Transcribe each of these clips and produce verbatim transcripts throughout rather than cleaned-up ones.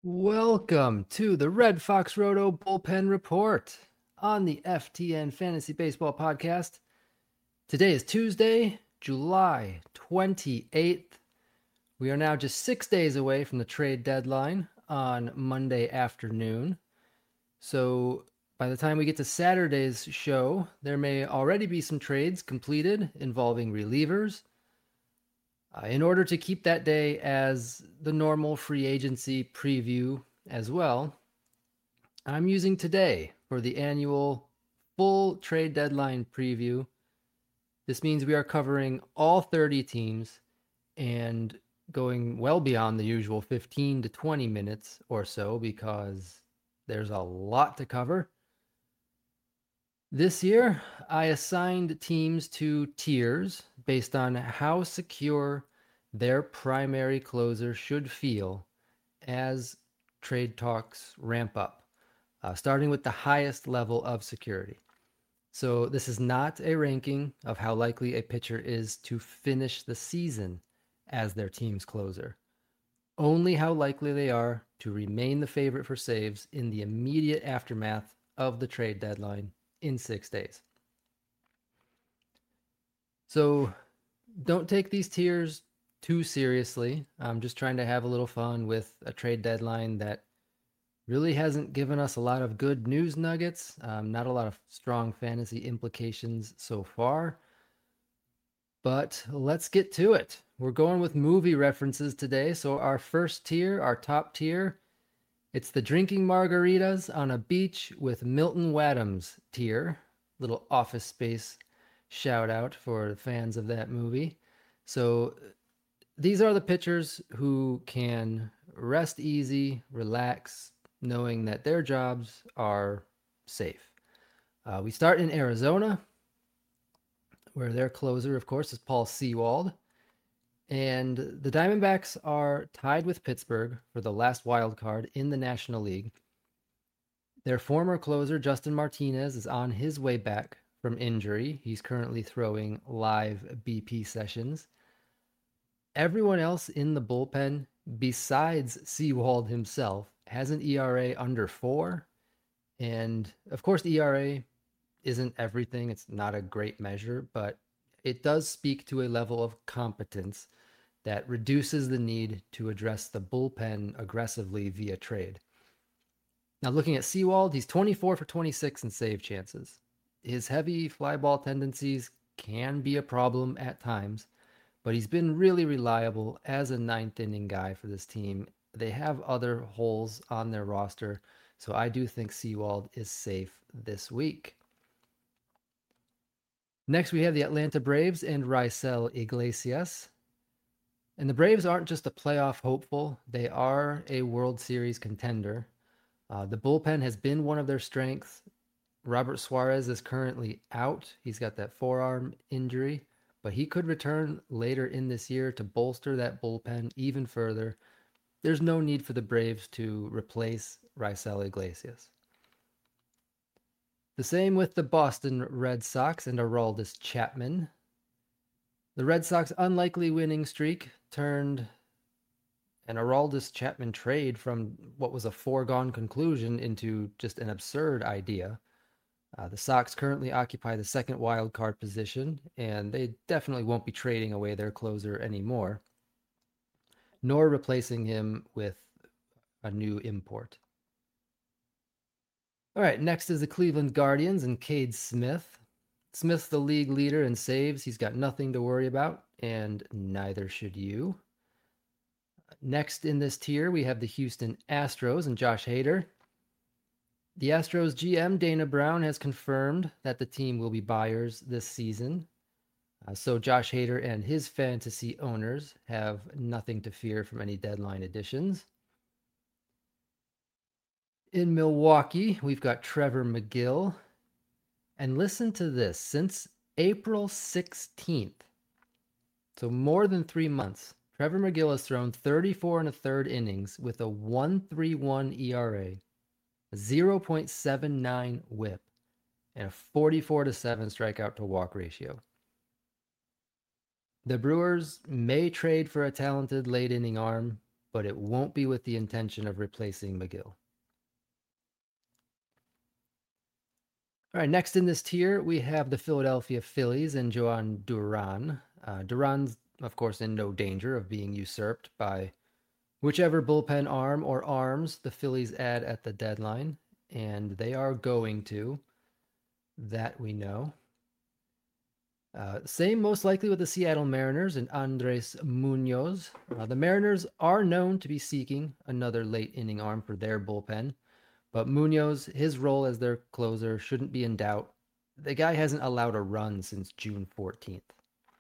Welcome to the Red Fox Roto Bullpen Report on the F T N Fantasy Baseball Podcast. Today is Tuesday, July twenty-eighth. We are now just six days away from the trade deadline on Monday afternoon. So by the time we get to Saturday's show, there may already be some trades completed involving relievers. Uh, in order to keep that day as the normal free agency preview as well, I'm using today for the annual full trade deadline preview. This means we are covering all thirty teams and going well beyond the usual fifteen to twenty minutes or so because there's a lot to cover. This year, I assigned teams to tiers based on how secure their primary closer should feel as trade talks ramp up, uh, starting with the highest level of security. So this is not a ranking of how likely a pitcher is to finish the season as their team's closer, only how likely they are to remain the favorite for saves in the immediate aftermath of the trade deadline in six days. So don't take these tiers too seriously. I'm just trying to have a little fun with a trade deadline that really hasn't given us a lot of good news nuggets, um, not a lot of strong fantasy implications so far. But let's get to it. We're going with movie references today. So our first tier, our top tier, it's the drinking margaritas on a beach with Milton Wadhams tier. Little Office Space shout out for fans of that movie. So these are the pitchers who can rest easy, relax, knowing that their jobs are safe. Uh, we start in Arizona, where their closer, of course, is Paul Sewald. And the Diamondbacks are tied with Pittsburgh for the last wild card in the National League. Their former closer, Justin Martinez, is on his way back from injury. He's currently throwing live B P sessions. Everyone else in the bullpen, besides Sewald himself, has an E R A under four. And of course, the E R A isn't everything. It's not a great measure, but it does speak to a level of competence that reduces the need to address the bullpen aggressively via trade. Now, looking at Sewald, he's twenty-four for twenty-six in save chances. His heavy fly ball tendencies can be a problem at times, but he's been really reliable as a ninth inning guy for this team. They have other holes on their roster, so I do think Sewald is safe this week. Next, we have the Atlanta Braves and Raisel Iglesias. And the Braves aren't just a playoff hopeful, they are a World Series contender. Uh, the bullpen has been one of their strengths. Robert Suarez is currently out. He's got that forearm injury, but he could return later in this year to bolster that bullpen even further. There's no need for the Braves to replace Raisel Iglesias. The same with the Boston Red Sox and Aroldis Chapman. The Red Sox unlikely winning streak turned an Aroldis Chapman trade from what was a foregone conclusion into just an absurd idea. Uh, the Sox currently occupy the second wild card position, and they definitely won't be trading away their closer anymore, nor replacing him with a new import. All right, next is the Cleveland Guardians and Cade Smith. Smith's the league leader in saves. He's got nothing to worry about, and neither should you. Next in this tier, we have the Houston Astros and Josh Hader. The Astros G M, Dana Brown, has confirmed that the team will be buyers this season. Uh, so Josh Hader and his fantasy owners have nothing to fear from any deadline additions. In Milwaukee, we've got Trevor Megill. And listen to this, since April sixteenth, so more than three months, Trevor Megill has thrown thirty-four and a third innings with a one point three one E R A, a zero point seven nine whip, and a forty-four to seven strikeout to walk ratio. The Brewers may trade for a talented late inning arm, but it won't be with the intention of replacing McGill. All right, next in this tier, we have the Philadelphia Phillies and Jhoan Duran. Uh, Duran's, of course, in no danger of being usurped by whichever bullpen arm or arms the Phillies add at the deadline, and they are going to. That we know. Uh, same most likely with the Seattle Mariners and Andres Munoz. Uh, the Mariners are known to be seeking another late inning arm for their bullpen, but Munoz, his role as their closer, shouldn't be in doubt. The guy hasn't allowed a run since June fourteenth.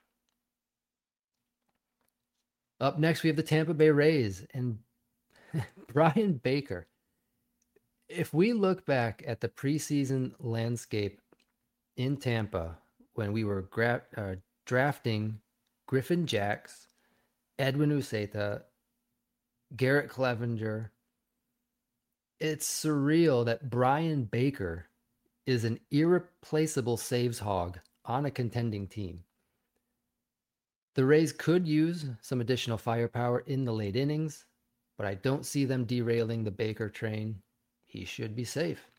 Up next, we have the Tampa Bay Rays and Brian Baker. If we look back at the preseason landscape in Tampa when we were gra- uh, drafting Griffin Jax, Edwin Uceta, Garrett Clevenger, it's surreal that Brian Baker is an irreplaceable saves hog on a contending team. The Rays could use some additional firepower in the late innings, but I don't see them derailing the Baker train. He should be safe.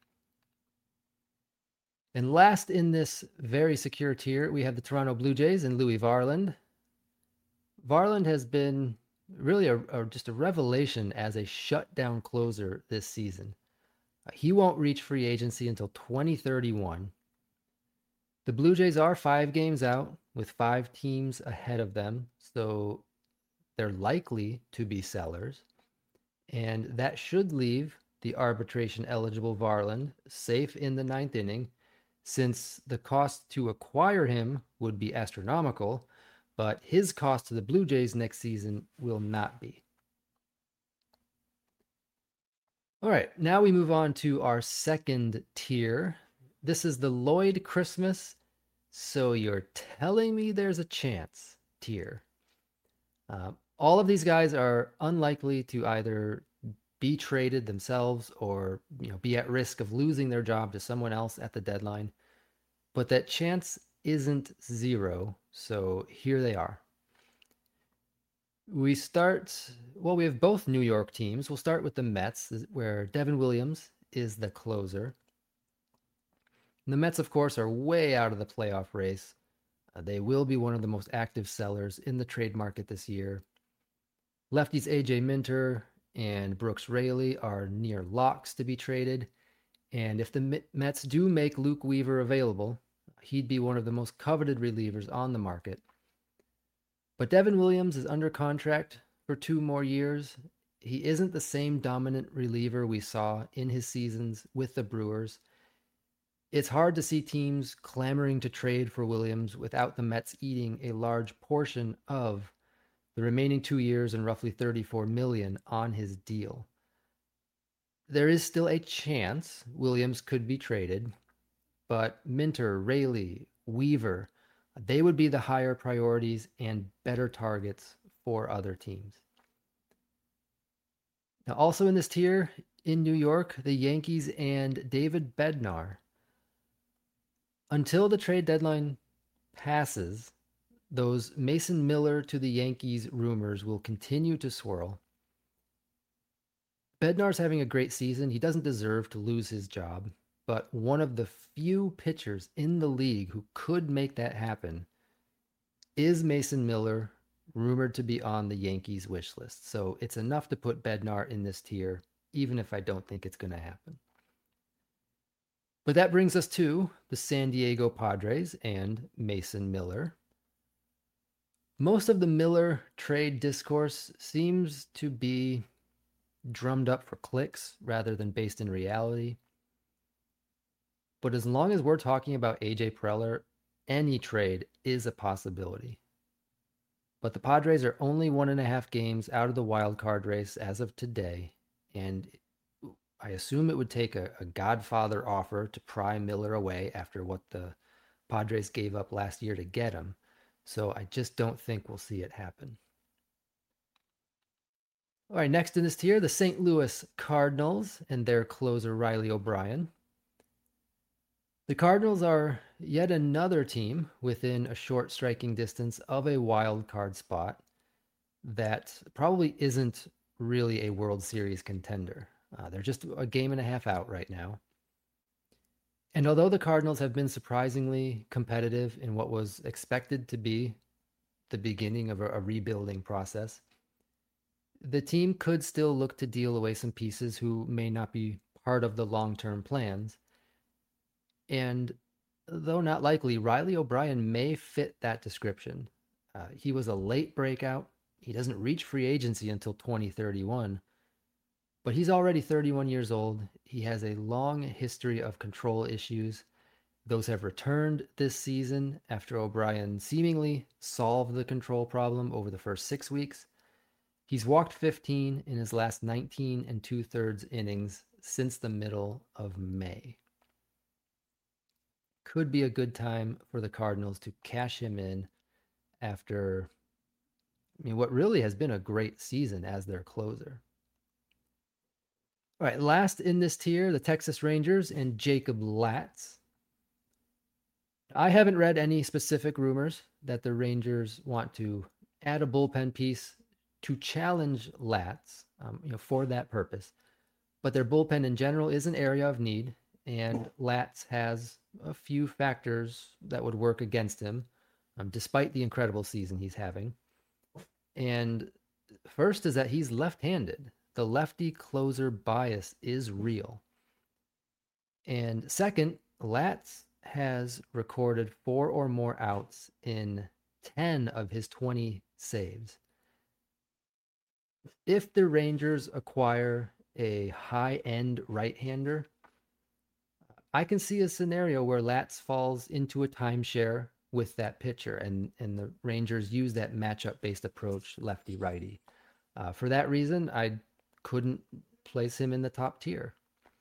And last in this very secure tier, we have the Toronto Blue Jays and Louis Varland. Varland has been really a, a, just a revelation as a shutdown closer this season. Uh, he won't reach free agency until twenty thirty-one. The Blue Jays are five games out with five teams ahead of them, so they're likely to be sellers. And that should leave the arbitration-eligible Varland safe in the ninth inning, since the cost to acquire him would be astronomical, but his cost to the Blue Jays next season will not be. All right, now we move on to our second tier. This is the Lloyd Christmas, so you're telling me there's a chance tier. Uh, all of these guys are unlikely to either be traded themselves or, you know, be at risk of losing their job to someone else at the deadline. But that chance isn't zero, so here they are. We start, well, we have both New York teams. We'll start with the Mets, where Devin Williams is the closer. And the Mets, of course, are way out of the playoff race. Uh, they will be one of the most active sellers in the trade market this year. Lefties A J Minter and Brooks Raley are near locks to be traded. And if the Mets do make Luke Weaver available, he'd be one of the most coveted relievers on the market. But Devin Williams is under contract for two more years. He isn't the same dominant reliever we saw in his seasons with the Brewers. It's hard to see teams clamoring to trade for Williams without the Mets eating a large portion of the remaining two years and roughly thirty-four million dollars on his deal. There is still a chance Williams could be traded, but Minter, Raley, Weaver, they would be the higher priorities and better targets for other teams. Now, also in this tier, in New York, the Yankees and David Bednar. Until the trade deadline passes, those Mason Miller to the Yankees rumors will continue to swirl. Bednar's having a great season. He doesn't deserve to lose his job, but one of the few pitchers in the league who could make that happen is Mason Miller, rumored to be on the Yankees wish list. So it's enough to put Bednar in this tier, even if I don't think it's going to happen. But that brings us to the San Diego Padres and Mason Miller. Most of the Miller trade discourse seems to be drummed up for clicks rather than based in reality. But as long as we're talking about A J Preller, any trade is a possibility. But the Padres are only one and a half games out of the wild card race as of today, and I assume it would take a, a Godfather offer to pry Miller away after what the Padres gave up last year to get him. So I just don't think we'll see it happen. All right, next in this tier, the Saint Louis Cardinals and their closer Riley O'Brien. The Cardinals are yet another team within a short striking distance of a wild card spot that probably isn't really a World Series contender. Uh, they're just a game and a half out right now. And although the Cardinals have been surprisingly competitive in what was expected to be the beginning of a, a rebuilding process, the team could still look to deal away some pieces who may not be part of the long-term plans. And though not likely, Riley O'Brien may fit that description. Uh, he was a late breakout. He doesn't reach free agency until twenty thirty-one, but he's already thirty-one years old. He has a long history of control issues. Those have returned this season after O'Brien seemingly solved the control problem over the first six weeks. He's walked fifteen in his last nineteen and two-thirds innings since the middle of May. Could be a good time for the Cardinals to cash him in after, I mean, what really has been a great season as their closer. All right, last in this tier, the Texas Rangers and Jacob Latz. I haven't read any specific rumors that the Rangers want to add a bullpen piece to challenge Latz, um, you know, for that purpose. But their bullpen in general is an area of need, and Latz has a few factors that would work against him, um, despite the incredible season he's having. And first is that he's left-handed. The lefty closer bias is real. And second, Latz has recorded four or more outs in ten of his twenty saves. If the Rangers acquire a high-end right-hander, I can see a scenario where Latz falls into a timeshare with that pitcher, and, and the Rangers use that matchup-based approach, lefty-righty. Uh, for that reason, I couldn't place him in the top tier.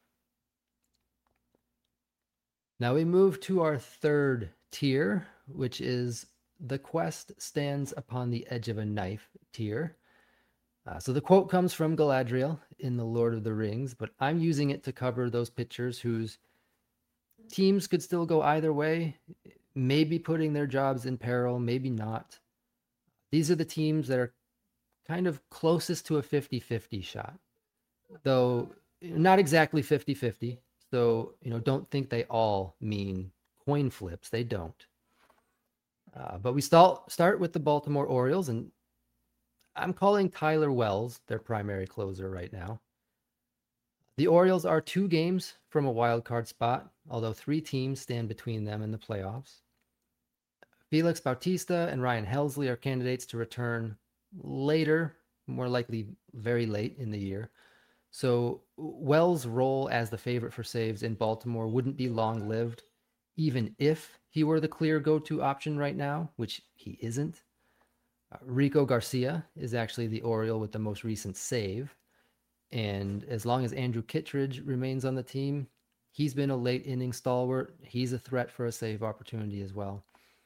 Now we move to our third tier, which is the quest stands upon the edge of a knife tier. Uh, so the quote comes from Galadriel in The Lord of the Rings, but I'm using it to cover those pitchers whose teams could still go either way, maybe putting their jobs in peril, maybe not. These are the teams that are kind of closest to a fifty-fifty shot, though not exactly fifty-fifty. So, you know, don't think they all mean coin flips. They don't. Uh, but we start start with the Baltimore Orioles, and I'm calling Tyler Wells their primary closer right now. The Orioles are two games from a wild card spot, although three teams stand between them and the playoffs. Felix Bautista and Ryan Helsley are candidates to return later, more likely very late in the year. So Wells' role as the favorite for saves in Baltimore wouldn't be long-lived, even if he were the clear go-to option right now, which he isn't. Uh, Rico Garcia is actually the Oriole with the most recent save. And as long as Andrew Kittredge remains on the team, he's been a late inning stalwart. He's a threat for a save opportunity as well.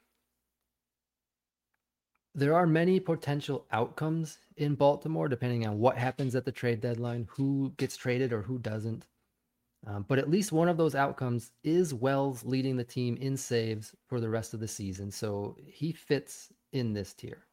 There are many potential outcomes in Baltimore, depending on what happens at the trade deadline, who gets traded or who doesn't. Um, but at least one of those outcomes is Wells leading the team in saves for the rest of the season. So he fits in this tier.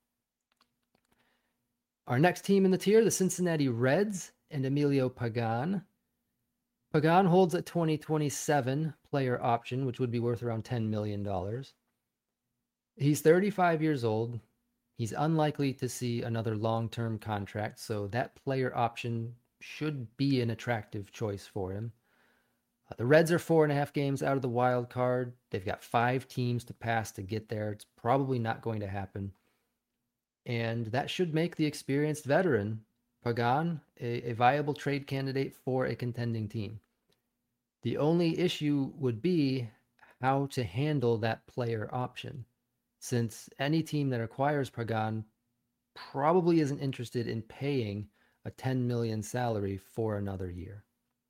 Our next team in the tier, the Cincinnati Reds and Emilio Pagan. Pagan holds a twenty twenty-seven player option, which would be worth around ten million dollars. He's thirty-five years old. He's unlikely to see another long-term contract, so that player option should be an attractive choice for him. Uh, the Reds are four and a half games out of the wild card. They've got five teams to pass to get there. It's probably not going to happen. And that should make the experienced veteran, Pagan, a, a viable trade candidate for a contending team. The only issue would be how to handle that player option, since any team that acquires Pagan probably isn't interested in paying a ten million dollars salary for another year.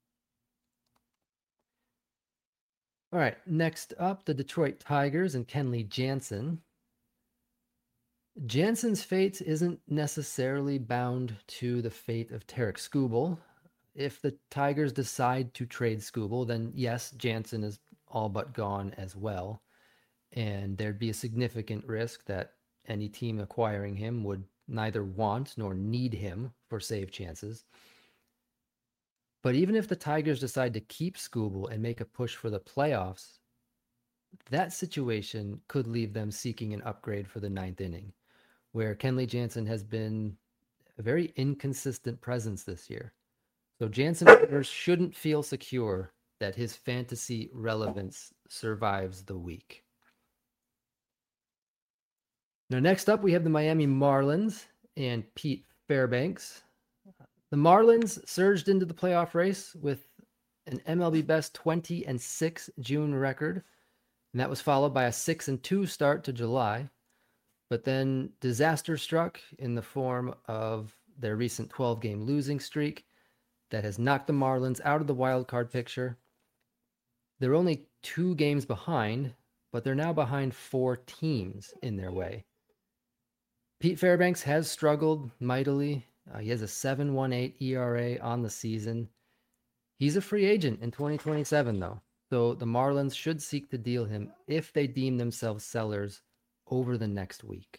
All right, next up, the Detroit Tigers and Kenley Jansen. Jansen's fate isn't necessarily bound to the fate of Tarik Skubal. If the Tigers decide to trade Skubal, then yes, Jansen is all but gone as well. And there'd be a significant risk that any team acquiring him would neither want nor need him for save chances. But even if the Tigers decide to keep Skubal and make a push for the playoffs, that situation could leave them seeking an upgrade for the ninth inning, where Kenley Jansen has been a very inconsistent presence this year. So Jansen owners shouldn't feel secure that his fantasy relevance survives the week. Now, next up, we have the Miami Marlins and Pete Fairbanks. The Marlins surged into the playoff race with an M L B best twenty and six June record, and that was followed by a six and two start to July. But then disaster struck in the form of their recent twelve-game losing streak that has knocked the Marlins out of the wild card picture. They're only two games behind, but they're now behind four teams in their way. Pete Fairbanks has struggled mightily. Uh, he has a seven point one eight E R A on the season. He's a free agent in twenty twenty-seven, though, so the Marlins should seek to deal him if they deem themselves sellers over the next week.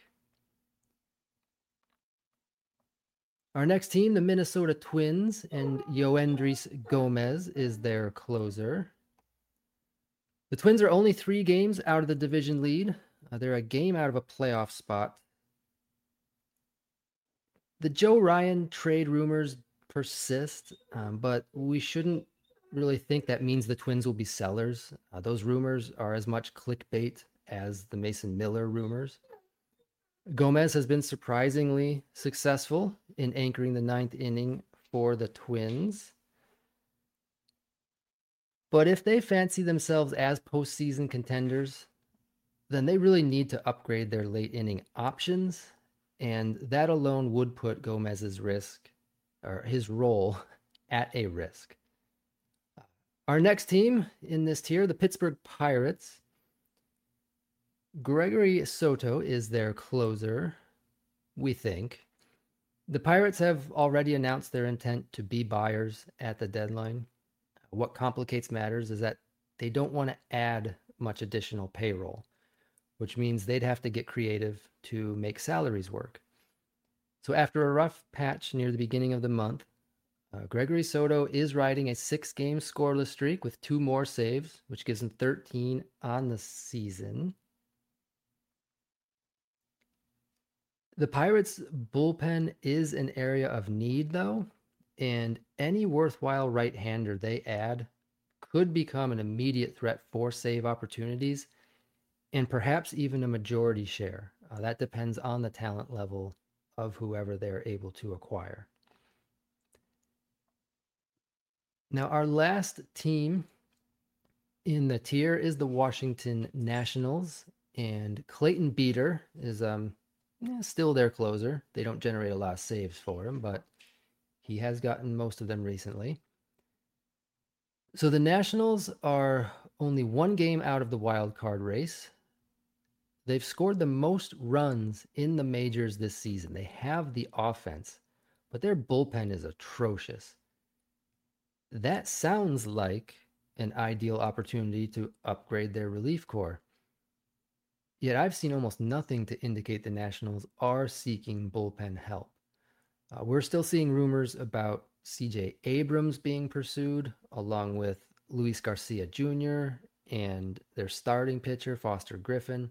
Our next team, the Minnesota Twins, and Yoendrys Gomez is their closer. The Twins are only three games out of the division lead. Uh, they're a game out of a playoff spot. The Joe Ryan trade rumors persist, um, but we shouldn't really think that means the Twins will be sellers. Uh, those rumors are as much clickbait as the Mason Miller rumors. Gomez has been surprisingly successful in anchoring the ninth inning for the Twins. But if they fancy themselves as postseason contenders, then they really need to upgrade their late inning options, and that alone would put Gomez's risk, or his role, at a risk. Our next team in this tier, the Pittsburgh Pirates. Gregory Soto is their closer, we think. The Pirates have already announced their intent to be buyers at the deadline. What complicates matters is that they don't want to add much additional payroll, which means they'd have to get creative to make salaries work. So after a rough patch near the beginning of the month, uh, Gregory Soto is riding a six-game scoreless streak with two more saves, which gives him thirteen on the season. The Pirates' bullpen is an area of need, though, and any worthwhile right-hander they add could become an immediate threat for save opportunities and perhaps even a majority share. Uh, that depends on the talent level of whoever they're able to acquire. Now, our last team in the tier is the Washington Nationals, and Clayton Beeter is um, still their closer. They don't generate a lot of saves for him, but he has gotten most of them recently. So the Nationals are only one game out of the wild card race. They've scored the most runs in the majors this season. They have the offense, but their bullpen is atrocious. That sounds like an ideal opportunity to upgrade their relief corps. Yet I've seen almost nothing to indicate the Nationals are seeking bullpen help. Uh, we're still seeing rumors about C J Abrams being pursued, along with Luis Garcia Junior and their starting pitcher, Foster Griffin.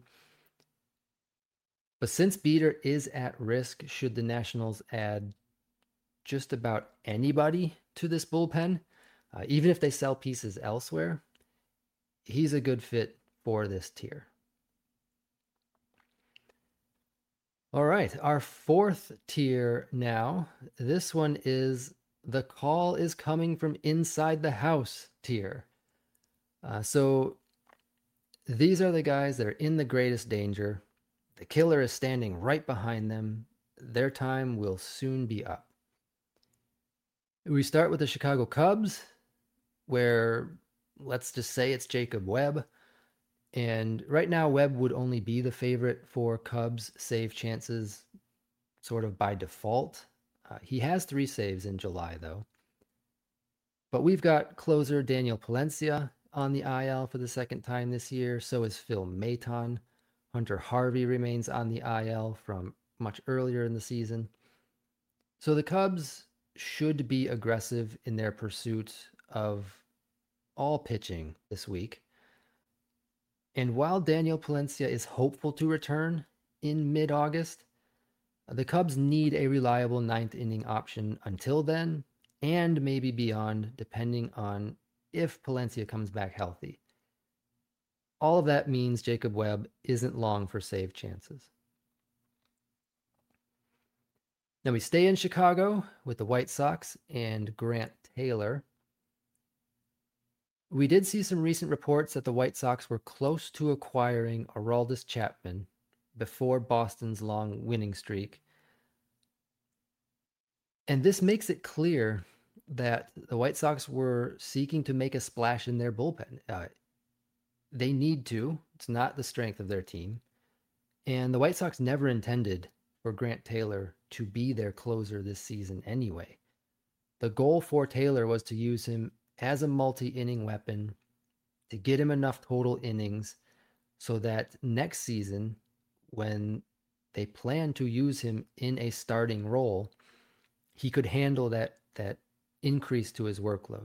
But since Beeter is at risk, should the Nationals add just about anybody to this bullpen, uh, even if they sell pieces elsewhere, he's a good fit for this tier. All right, our fourth tier now. This one is the call is coming from inside the house tier. Uh, so these are the guys that are in the greatest danger. The killer is standing right behind them. Their time will soon be up. We start with the Chicago Cubs, where let's just say it's Jacob Webb. And right now, Webb would only be the favorite for Cubs save chances sort of by default. Uh, he has three saves in July, though. But we've got closer Daniel Palencia on the I L for the second time this year. So is Phil Maton. Hunter Harvey remains on the I L from much earlier in the season. So the Cubs should be aggressive in their pursuit of all pitching this week. And while Daniel Palencia is hopeful to return in mid-August, the Cubs need a reliable ninth inning option until then, and maybe beyond, depending on if Palencia comes back healthy. All of that means Jacob Webb isn't long for save chances. Now we stay in Chicago with the White Sox and Grant Taylor. We did see some recent reports that the White Sox were close to acquiring Aroldis Chapman before Boston's long winning streak. And this makes it clear that the White Sox were seeking to make a splash in their bullpen. Uh, they need to. It's not the strength of their team. And the White Sox never intended for Grant Taylor to be their closer this season anyway. The goal for Taylor was to use him as a multi-inning weapon, to get him enough total innings so that next season, when they plan to use him in a starting role, he could handle that, that increase to his workload.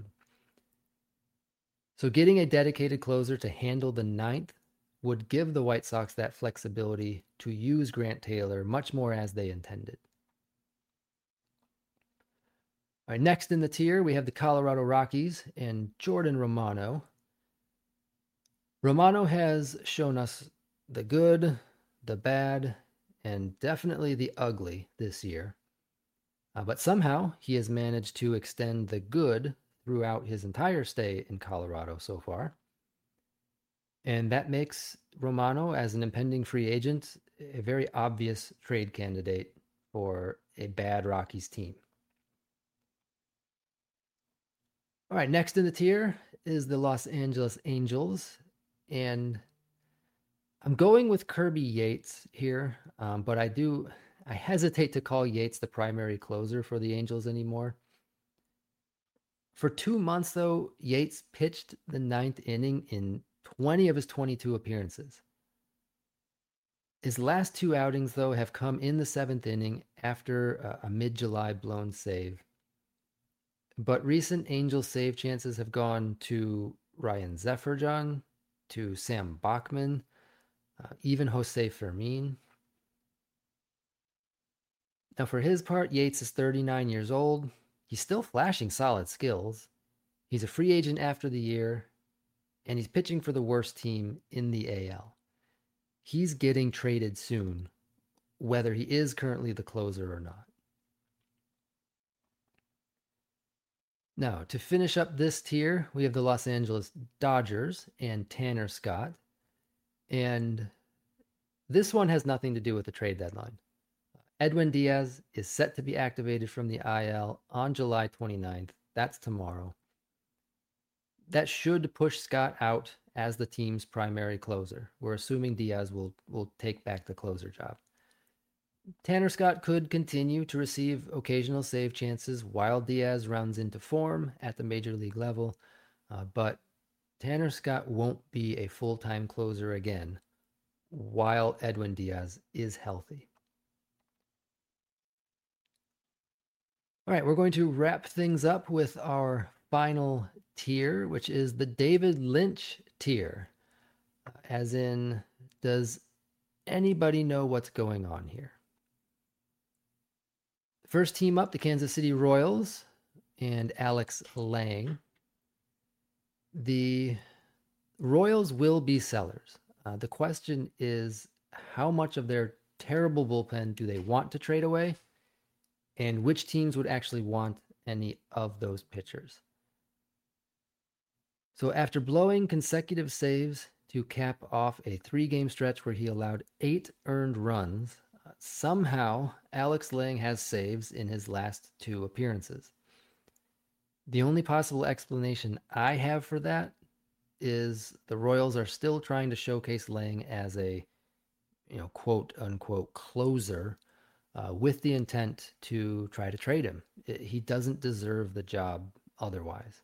So getting a dedicated closer to handle the ninth would give the White Sox that flexibility to use Grant Taylor much more as they intended. All right, next in the tier, we have the Colorado Rockies and Jordan Romano. Romano has shown us the good, the bad, and definitely the ugly this year. Uh, but somehow he has managed to extend the good throughout his entire stay in Colorado so far. And that makes Romano, as an impending free agent, a very obvious trade candidate for a bad Rockies team. All right, next in the tier is the Los Angeles Angels. And I'm going with Kirby Yates here, um, but I do, I hesitate to call Yates the primary closer for the Angels anymore. For two months, though, Yates pitched the ninth inning in twenty of his twenty-two appearances. His last two outings, though, have come in the seventh inning after a mid-July blown save. But recent Angels save chances have gone to Ryan Zefferjon, to Sam Bachman, uh, even Jose Fermin. Now, for his part, Yates is thirty-nine years old. He's still flashing solid skills. He's a free agent after the year, and he's pitching for the worst team in the A L. He's getting traded soon, whether he is currently the closer or not. Now, to finish up this tier, we have the Los Angeles Dodgers and Tanner Scott. And this one has nothing to do with the trade deadline. Edwin Diaz is set to be activated from the I L on July twenty-ninth. That's tomorrow. That should push Scott out as the team's primary closer. We're assuming Diaz will, will take back the closer job. Tanner Scott could continue to receive occasional save chances while Diaz rounds into form at the major league level, uh, but Tanner Scott won't be a full-time closer again while Edwin Diaz is healthy. All right, we're going to wrap things up with our final tier, which is the David Lynch tier. As in, does anybody know what's going on here? First team up, the Kansas City Royals and Alex Lang. The Royals will be sellers. Uh, the question is, how much of their terrible bullpen do they want to trade away? And which teams would actually want any of those pitchers? So after blowing consecutive saves to cap off a three-game stretch where he allowed eight earned runs, uh, somehow Alex Lang has saves in his last two appearances. The only possible explanation I have for that is the Royals are still trying to showcase Lang as a, you know, quote unquote closer, uh, with the intent to try to trade him. It, he doesn't deserve the job otherwise.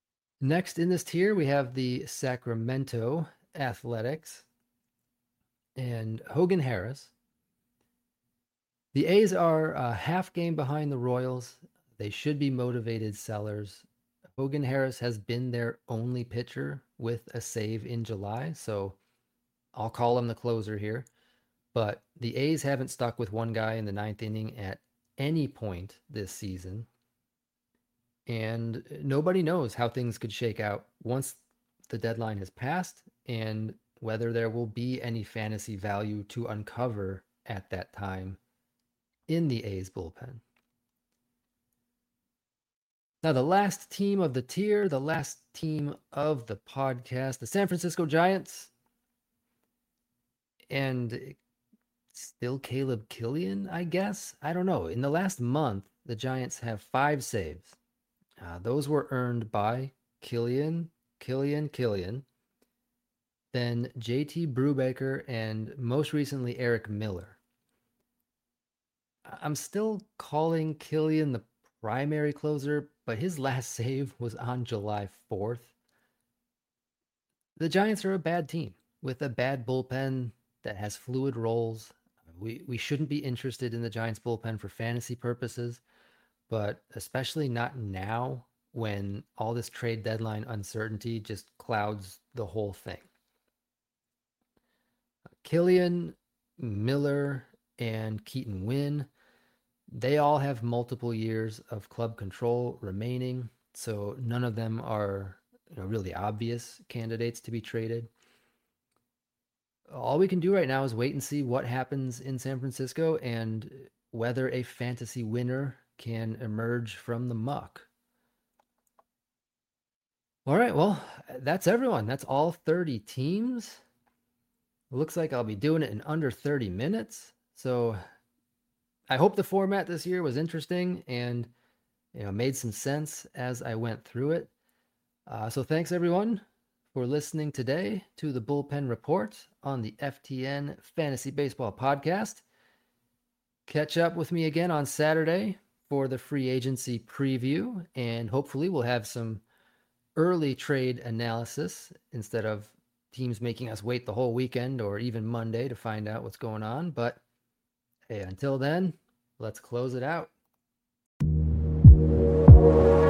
Next in this tier, we have the Sacramento Athletics. and Hogan Harris. The A's are a half game behind the Royals. They should be motivated sellers. Hogan Harris has been their only pitcher with a save in July, so I'll call him the closer here. But the A's haven't stuck with one guy in the ninth inning at any point this season. And nobody knows how things could shake out once the deadline has passed and whether there will be any fantasy value to uncover at that time in the A's bullpen. Now, the last team of the tier, the last team of the podcast, the San Francisco Giants. And still Caleb Killian, I guess. I don't know. In the last month, the Giants have five saves. Uh, those were earned by Killian, Killian, Killian, then J T Brubaker, and most recently Eric Miller. I'm still calling Killian the primary closer, but his last save was on July fourth. The Giants are a bad team with a bad bullpen that has fluid roles. We we shouldn't be interested in the Giants bullpen for fantasy purposes, but especially not now when all this trade deadline uncertainty just clouds the whole thing. Killian, Miller, and Keaton Winn, they all have multiple years of club control remaining, so none of them are, you know, really obvious candidates to be traded. All we can do right now is wait and see what happens in San Francisco and whether a fantasy winner can emerge from the muck. All right, well, that's everyone. That's all thirty teams. It looks like I'll be doing it in under thirty minutes. So I hope the format this year was interesting and, you know, made some sense as I went through it. Uh, so thanks, everyone, for listening today to the Bullpen Report on the F T N Fantasy Baseball Podcast. Catch up with me again on Saturday for the free agency preview, and hopefully we'll have some early trade analysis instead of teams making us wait the whole weekend or even Monday to find out what's going on. But hey, until then, let's close it out.